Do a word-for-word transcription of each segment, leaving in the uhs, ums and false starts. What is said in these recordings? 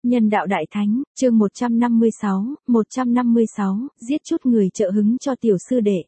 Nhân đạo đại thánh, chương một trăm năm mươi sáu, một trăm năm mươi sáu, giết chút người trợ hứng cho tiểu sư đệ.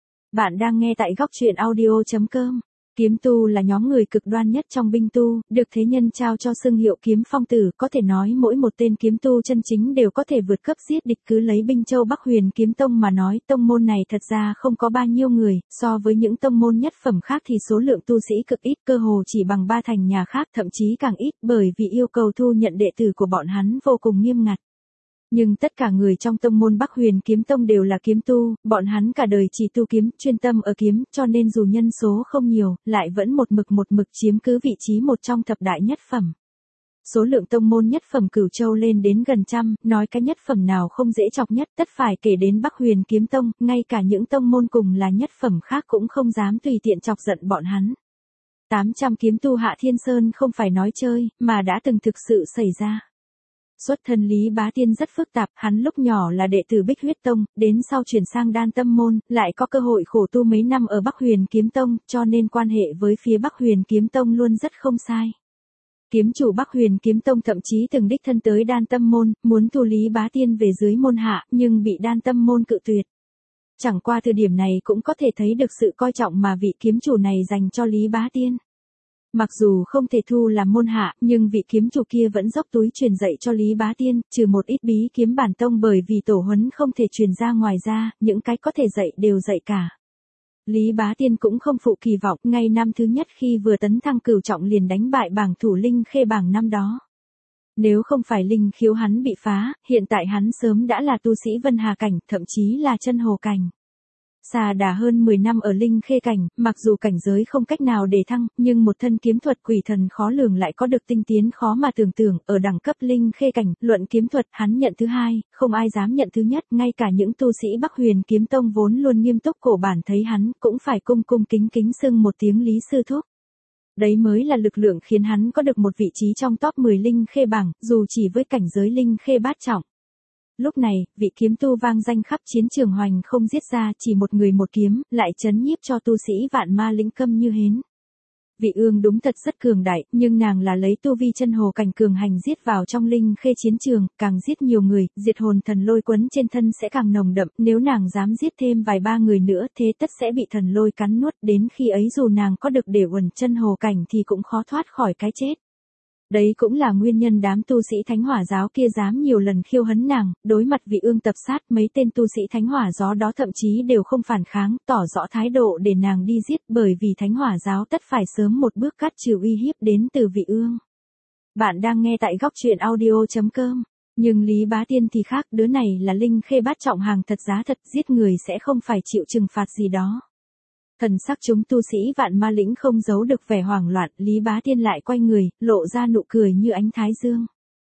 Bạn đang nghe tại góc truyện audio chấm com. Kiếm tu là nhóm người cực đoan nhất trong binh tu, được thế nhân trao cho xưng hiệu kiếm phong tử, có thể nói mỗi một tên kiếm tu chân chính đều có thể vượt cấp giết địch. Cứ lấy Binh Châu Bắc Huyền Kiếm Tông mà nói, tông môn này thật ra không có bao nhiêu người, so với những tông môn nhất phẩm khác thì số lượng tu sĩ cực ít, cơ hồ chỉ bằng ba thành nhà khác, thậm chí càng ít, bởi vì yêu cầu thu nhận đệ tử của bọn hắn vô cùng nghiêm ngặt. Nhưng tất cả người trong tông môn Bắc Huyền Kiếm Tông đều là kiếm tu, bọn hắn cả đời chỉ tu kiếm, chuyên tâm ở kiếm, cho nên dù nhân số không nhiều, lại vẫn một mực một mực chiếm cứ vị trí một trong thập đại nhất phẩm. Số lượng tông môn nhất phẩm Cửu Châu lên đến gần trăm, nói cái nhất phẩm nào không dễ chọc nhất, tất phải kể đến Bắc Huyền Kiếm Tông, ngay cả những tông môn cùng là nhất phẩm khác cũng không dám tùy tiện chọc giận bọn hắn. tám trăm kiếm tu Hạ Thiên Sơn không phải nói chơi, mà đã từng thực sự xảy ra. Xuất thân Lý Bá Tiên rất phức tạp, hắn lúc nhỏ là đệ tử Bích Huyết Tông, đến sau chuyển sang Đan Tâm Môn, lại có cơ hội khổ tu mấy năm ở Bắc Huyền Kiếm Tông, cho nên quan hệ với phía Bắc Huyền Kiếm Tông luôn rất không sai. Kiếm chủ Bắc Huyền Kiếm Tông thậm chí từng đích thân tới Đan Tâm Môn, muốn thu Lý Bá Tiên về dưới môn hạ, nhưng bị Đan Tâm Môn cự tuyệt. Chẳng qua từ điểm này cũng có thể thấy được sự coi trọng mà vị kiếm chủ này dành cho Lý Bá Tiên. Mặc dù không thể thu làm môn hạ, nhưng vị kiếm chủ kia vẫn dốc túi truyền dạy cho Lý Bá Tiên, trừ một ít bí kiếm bản tông bởi vì tổ huấn không thể truyền ra ngoài ra, những cái có thể dạy đều dạy cả. Lý Bá Tiên cũng không phụ kỳ vọng, ngay năm thứ nhất khi vừa tấn thăng cửu trọng liền đánh bại bảng thủ Linh Khê bảng năm đó. Nếu không phải linh khiếu hắn bị phá, hiện tại hắn sớm đã là tu sĩ Vân Hà cảnh, thậm chí là chân hồ cảnh. Xà đà hơn mười năm ở Linh Khê cảnh, mặc dù cảnh giới không cách nào để thăng, nhưng một thân kiếm thuật quỷ thần khó lường lại có được tinh tiến khó mà tưởng tượng, ở đẳng cấp Linh Khê cảnh, luận kiếm thuật, hắn nhận thứ hai, không ai dám nhận thứ nhất, ngay cả những tu sĩ Bắc Huyền Kiếm Tông vốn luôn nghiêm túc cổ bản thấy hắn, cũng phải cung cung kính kính xưng một tiếng Lý sư thúc. Đấy mới là lực lượng khiến hắn có được một vị trí trong top mười Linh Khê bảng, dù chỉ với cảnh giới Linh Khê bát trọng. Lúc này, vị kiếm tu vang danh khắp chiến trường hoành không giết ra, chỉ một người một kiếm, lại chấn nhiếp cho tu sĩ vạn ma lĩnh câm như hến. Vị Ương đúng thật rất cường đại, nhưng nàng là lấy tu vi chân hồ cảnh cường hành giết vào trong Linh Khê chiến trường, càng giết nhiều người, diệt hồn thần lôi quấn trên thân sẽ càng nồng đậm, nếu nàng dám giết thêm vài ba người nữa thế tất sẽ bị thần lôi cắn nuốt, đến khi ấy dù nàng có được để uẩn chân hồ cảnh thì cũng khó thoát khỏi cái chết. Đấy cũng là nguyên nhân đám tu sĩ Thánh Hỏa giáo kia dám nhiều lần khiêu hấn nàng, đối mặt Vị Ương tập sát, mấy tên tu sĩ Thánh Hỏa giáo đó thậm chí đều không phản kháng, tỏ rõ thái độ để nàng đi giết, bởi vì Thánh Hỏa giáo tất phải sớm một bước cắt trừ uy hiếp đến từ Vị Ương. Bạn đang nghe tại góc truyện audio chấm com. Nhưng Lý Bá Tiên thì khác, đứa này là Linh Khê bát trọng hàng thật giá thật, giết người sẽ không phải chịu trừng phạt gì đó. Thần sắc chúng tu sĩ vạn ma lĩnh không giấu được vẻ hoảng loạn, Lý Bá Tiên lại quay người, lộ ra nụ cười như ánh thái dương.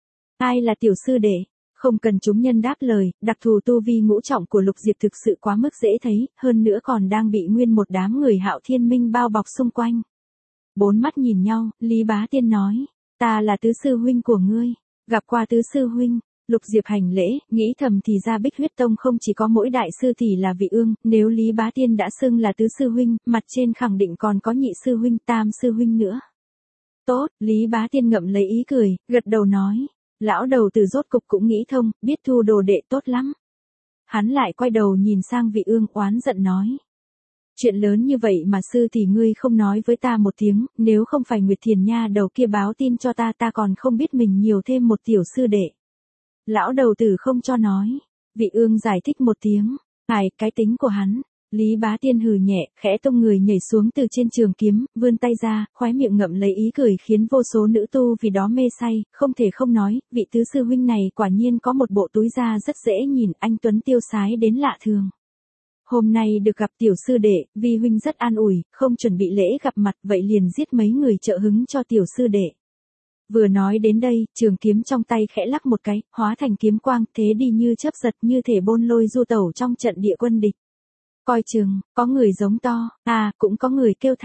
Ai là tiểu sư đệ? Không cần chúng nhân đáp lời, đặc thù tu vi ngũ trọng của Lục Diệp thực sự quá mức dễ thấy, hơn nữa còn đang bị nguyên một đám người Hạo Thiên Minh bao bọc xung quanh. Bốn mắt nhìn nhau, Lý Bá Tiên nói, ta là tứ sư huynh của ngươi, gặp qua tứ sư huynh. Lục Diệp hành lễ, nghĩ thầm thì ra Bích Huyết Tông không chỉ có mỗi đại sư thì là Vị Ương, nếu Lý Bá Tiên đã xưng là tứ sư huynh, mặt trên khẳng định còn có nhị sư huynh, tam sư huynh nữa. Tốt, Lý Bá Tiên ngậm lấy ý cười, gật đầu nói, lão đầu tử rốt cục cũng nghĩ thông, biết thu đồ đệ tốt lắm. Hắn lại quay đầu nhìn sang Vị Ương oán giận nói. Chuyện lớn như vậy mà sư thì ngươi không nói với ta một tiếng, nếu không phải Nguyệt Thiền Nha đầu kia báo tin cho ta ta còn không biết mình nhiều thêm một tiểu sư đệ. Lão đầu tử không cho nói. Vị Ương giải thích một tiếng. Ngài, cái tính của hắn. Lý Bá Tiên hừ nhẹ, khẽ tung người nhảy xuống từ trên trường kiếm, vươn tay ra, khóe miệng ngậm lấy ý cười khiến vô số nữ tu vì đó mê say, không thể không nói, vị tứ sư huynh này quả nhiên có một bộ túi da rất dễ nhìn, anh tuấn tiêu sái đến lạ thường. Hôm nay được gặp tiểu sư đệ, vi huynh rất an ủi, không chuẩn bị lễ gặp mặt, vậy liền giết mấy người trợ hứng cho tiểu sư đệ. Vừa nói đến đây, trường kiếm trong tay khẽ lắc một cái, hóa thành kiếm quang, thế đi như chớp giật như thể bôn lôi du tẩu trong trận địa quân địch. Coi chừng, có người giống to, à, cũng có người kêu thảm.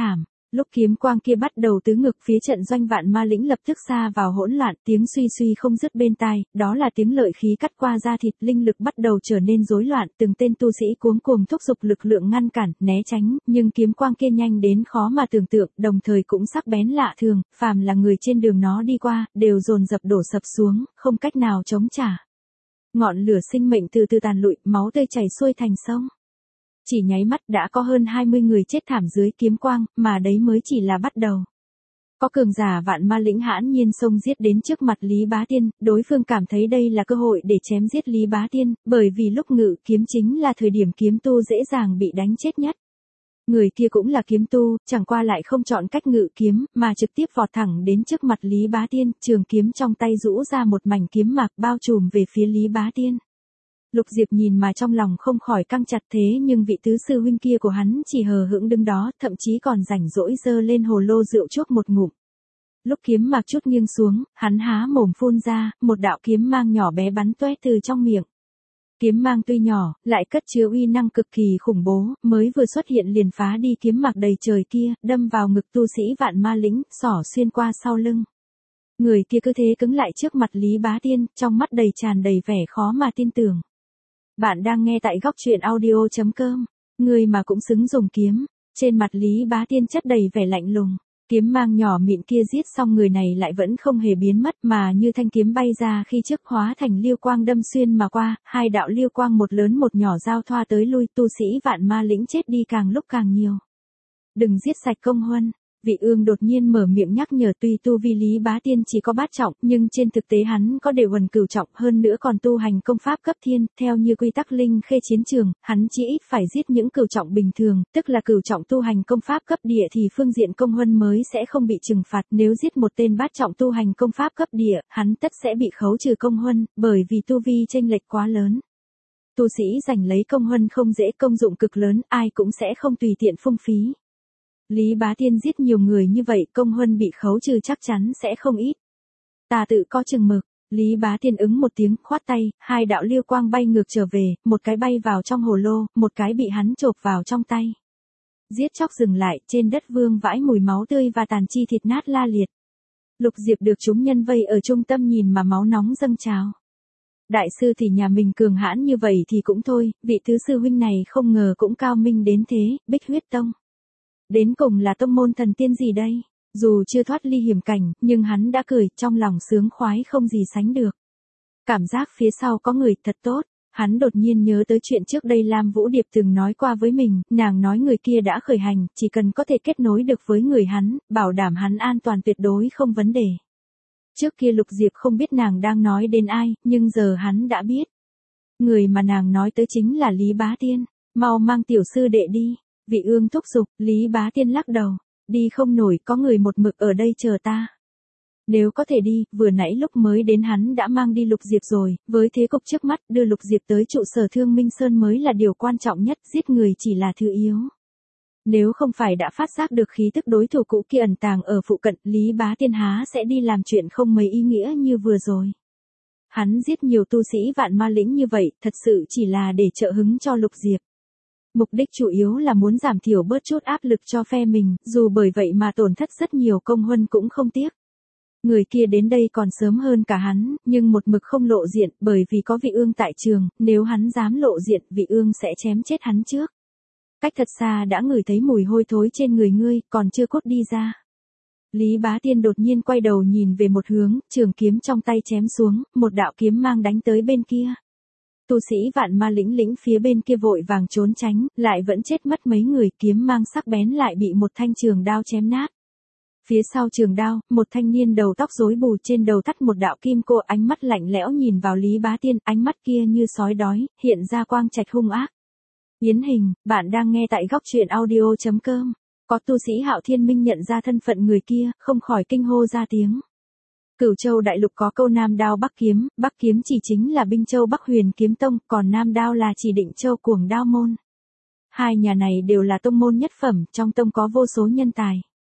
Lúc kiếm quang kia bắt đầu tứ ngực, phía trận doanh vạn ma lĩnh lập tức xa vào hỗn loạn, tiếng suy suy không dứt bên tai, đó là tiếng lợi khí cắt qua da thịt, linh lực bắt đầu trở nên rối loạn, từng tên tu sĩ cuống cuồng thúc giục lực lượng ngăn cản, né tránh, nhưng kiếm quang kia nhanh đến khó mà tưởng tượng, đồng thời cũng sắc bén lạ thường, phàm là người trên đường nó đi qua, đều dồn dập đổ sập xuống, không cách nào chống trả. Ngọn lửa sinh mệnh từ từ tàn lụi, máu tươi chảy xuôi thành sông. Chỉ nháy mắt đã có hơn hai mươi người chết thảm dưới kiếm quang, mà đấy mới chỉ là bắt đầu. Có cường giả vạn ma lĩnh hãn nhiên xông giết đến trước mặt Lý Bá Tiên, đối phương cảm thấy đây là cơ hội để chém giết Lý Bá Tiên, bởi vì lúc ngự kiếm chính là thời điểm kiếm tu dễ dàng bị đánh chết nhất. Người kia cũng là kiếm tu, chẳng qua lại không chọn cách ngự kiếm, mà trực tiếp vọt thẳng đến trước mặt Lý Bá Tiên, trường kiếm trong tay rũ ra một mảnh kiếm mạc bao trùm về phía Lý Bá Tiên. Lục Diệp nhìn mà trong lòng không khỏi căng chặt, thế nhưng vị tứ sư huynh kia của hắn chỉ hờ hững đứng đó, thậm chí còn rảnh rỗi dơ lên hồ lô rượu chuốc một ngụm. Lúc kiếm mạc chút nghiêng xuống, hắn há mồm phun ra, một đạo kiếm mang nhỏ bé bắn toét từ trong miệng. Kiếm mang tuy nhỏ, lại cất chứa uy năng cực kỳ khủng bố, mới vừa xuất hiện liền phá đi kiếm mạc đầy trời kia, đâm vào ngực tu sĩ vạn ma lĩnh, xỏ xuyên qua sau lưng. Người kia cứ thế cứng lại trước mặt Lý Bá Tiên, trong mắt đầy tràn đầy vẻ khó mà tin tưởng. Bạn đang nghe tại góc truyện audio chấm com. Người mà cũng xứng dùng kiếm. Trên mặt Lý Bá Tiên chất đầy vẻ lạnh lùng. Kiếm mang nhỏ mịn kia giết xong người này lại vẫn không hề biến mất, mà như thanh kiếm bay ra khi trước hóa thành liêu quang đâm xuyên mà qua, hai đạo liêu quang một lớn một nhỏ giao thoa tới lui, tu sĩ vạn ma lĩnh chết đi càng lúc càng nhiều. Đừng giết sạch công huân. Vị Ương đột nhiên mở miệng nhắc nhở, tuy tu vi Lý Bá Tiên chỉ có bát trọng, nhưng trên thực tế hắn có đều huần cửu trọng, hơn nữa còn tu hành công pháp cấp thiên, theo như quy tắc linh khê chiến trường, hắn chỉ ít phải giết những cửu trọng bình thường, tức là cửu trọng tu hành công pháp cấp địa thì phương diện công huân mới sẽ không bị trừng phạt, nếu giết một tên bát trọng tu hành công pháp cấp địa, hắn tất sẽ bị khấu trừ công huân, bởi vì tu vi chênh lệch quá lớn. Tu sĩ giành lấy công huân không dễ, công dụng cực lớn, ai cũng sẽ không tùy tiện phung phí. Lý Bá Tiên giết nhiều người như vậy, công huân bị khấu trừ chắc chắn sẽ không ít. Ta tự có chừng mực. Lý Bá Tiên ứng một tiếng, khoát tay, hai đạo liêu quang bay ngược trở về, một cái bay vào trong hồ lô, một cái bị hắn chộp vào trong tay. Giết chóc dừng lại, trên đất vương vãi mùi máu tươi và tàn chi thịt nát la liệt. Lục Diệp được chúng nhân vây ở trung tâm nhìn mà máu nóng dâng trào. Đại sư thì nhà mình cường hãn như vậy thì cũng thôi, vị thứ sư huynh này không ngờ cũng cao minh đến thế, Bích Huyết Tông. Đến cùng là tông môn thần tiên gì đây? Dù chưa thoát ly hiểm cảnh, nhưng hắn đã cười, trong lòng sướng khoái không gì sánh được. Cảm giác phía sau có người thật tốt, hắn đột nhiên nhớ tới chuyện trước đây Lam Vũ Điệp từng nói qua với mình, nàng nói người kia đã khởi hành, chỉ cần có thể kết nối được với người hắn, bảo đảm hắn an toàn tuyệt đối không vấn đề. Trước kia Lục Diệp không biết nàng đang nói đến ai, nhưng giờ hắn đã biết. Người mà nàng nói tới chính là Lý Bá Tiên, mau mang tiểu sư đệ đi. Vị Ương thúc giục, Lý Bá Tiên lắc đầu, đi không nổi, có người một mực ở đây chờ ta. Nếu có thể đi, vừa nãy lúc mới đến hắn đã mang đi Lục Diệp rồi, với thế cục trước mắt, đưa Lục Diệp tới trụ sở Thương Minh Sơn mới là điều quan trọng nhất, giết người chỉ là thứ yếu. Nếu không phải đã phát giác được khí tức đối thủ cũ kia ẩn tàng ở phụ cận, Lý Bá Tiên há sẽ đi làm chuyện không mấy ý nghĩa như vừa rồi. Hắn giết nhiều tu sĩ vạn ma lĩnh như vậy, thật sự chỉ là để trợ hứng cho Lục Diệp. Mục đích chủ yếu là muốn giảm thiểu bớt chút áp lực cho phe mình, dù bởi vậy mà tổn thất rất nhiều công huân cũng không tiếc. Người kia đến đây còn sớm hơn cả hắn, nhưng một mực không lộ diện, bởi vì có Vị Ương tại trường, nếu hắn dám lộ diện, Vị Ương sẽ chém chết hắn trước. Cách thật xa đã ngửi thấy mùi hôi thối trên người ngươi, còn chưa cốt đi ra. Lý Bá Tiên đột nhiên quay đầu nhìn về một hướng, trường kiếm trong tay chém xuống, một đạo kiếm mang đánh tới bên kia. Tu sĩ vạn ma lĩnh lĩnh phía bên kia vội vàng trốn tránh, lại vẫn chết mất mấy người, kiếm mang sắc bén lại bị một thanh trường đao chém nát. Phía sau trường đao, một thanh niên đầu tóc rối bù trên đầu thắt một đạo kim cô, ánh mắt lạnh lẽo nhìn vào Lý Bá Tiên, ánh mắt kia như sói đói, hiện ra quang trạch hung ác. Yến Hình, bạn đang nghe tại góc truyện audio chấm com. Có tu sĩ Hạo Thiên Minh nhận ra thân phận người kia, không khỏi kinh hô ra tiếng. Cửu Châu đại lục có câu Nam Đao Bắc Kiếm, Bắc Kiếm chỉ chính là Binh Châu Bắc Huyền Kiếm Tông, còn Nam Đao là chỉ Định Châu Cuồng Đao Môn. Hai nhà này đều là tông môn nhất phẩm, trong tông có vô số nhân tài.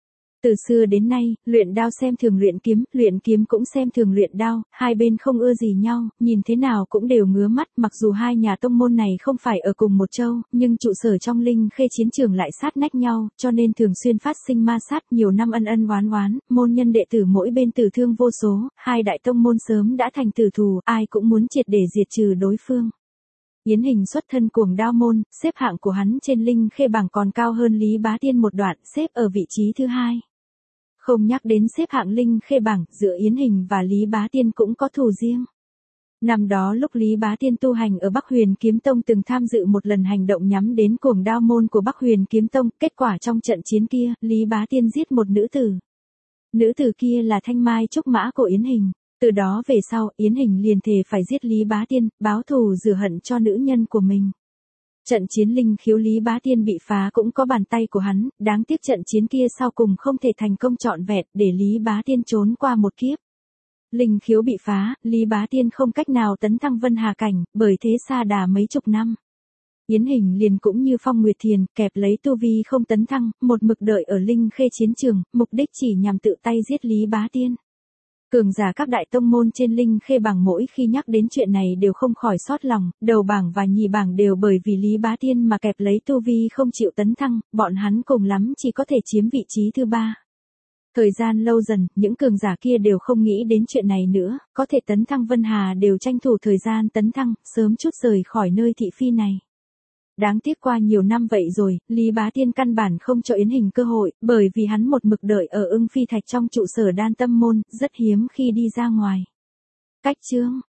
Từ xưa đến nay, luyện đao xem thường luyện kiếm, luyện kiếm cũng xem thường luyện đao, hai bên không ưa gì nhau, nhìn thế nào cũng đều ngứa mắt, mặc dù hai nhà tông môn này không phải ở cùng một châu, nhưng trụ sở trong Linh Khê chiến trường lại sát nách nhau, cho nên thường xuyên phát sinh ma sát, nhiều năm ân ân oán oán, môn nhân đệ tử mỗi bên tử thương vô số, hai đại tông môn sớm đã thành tử thù, ai cũng muốn triệt để diệt trừ đối phương. Yến Hình xuất thân cuồng đao môn, xếp hạng của hắn trên Linh Khê bảng còn cao hơn Lý Bá Tiên một đoạn, xếp ở vị trí thứ hai. Không nhắc đến xếp hạng Linh Khê bảng, giữa Yến Hình và Lý Bá Tiên cũng có thù riêng. Năm đó lúc Lý Bá Tiên tu hành ở Bắc Huyền Kiếm Tông từng tham dự một lần hành động nhắm đến cuồng đao môn của Bắc Huyền Kiếm Tông, kết quả trong trận chiến kia, Lý Bá Tiên giết một nữ tử. Nữ tử kia là Thanh Mai trúc mã của Yến Hình. Từ đó về sau, Yến Hình liền thề phải giết Lý Bá Tiên, báo thù rửa hận cho nữ nhân của mình. Trận chiến linh khiếu Lý Bá Tiên bị phá cũng có bàn tay của hắn, đáng tiếc trận chiến kia sau cùng không thể thành công trọn vẹn để Lý Bá Tiên trốn qua một kiếp. Linh khiếu bị phá, Lý Bá Tiên không cách nào tấn thăng Vân Hà Cảnh, bởi thế xa đà mấy chục năm. Yến Hình liền cũng như Phong Nguyệt Thiền, kẹp lấy tu vi không tấn thăng, một mực đợi ở Linh Khê chiến trường, mục đích chỉ nhằm tự tay giết Lý Bá Tiên. Cường giả các đại tông môn trên Linh Khê bảng mỗi khi nhắc đến chuyện này đều không khỏi xót lòng, đầu bảng và nhì bảng đều bởi vì Lý Bá Tiên mà kẹp lấy tu vi không chịu tấn thăng, bọn hắn cùng lắm chỉ có thể chiếm vị trí thứ ba. Thời gian lâu dần, những cường giả kia đều không nghĩ đến chuyện này nữa, có thể tấn thăng Vân Hà đều tranh thủ thời gian tấn thăng, sớm chút rời khỏi nơi thị phi này. Đáng tiếc qua nhiều năm vậy rồi, Lý Bá Tiên căn bản không cho Yến Hình cơ hội, bởi vì hắn một mực đợi ở Ưng Phi Thạch trong trụ sở Đan Tâm môn, rất hiếm khi đi ra ngoài. Cách chương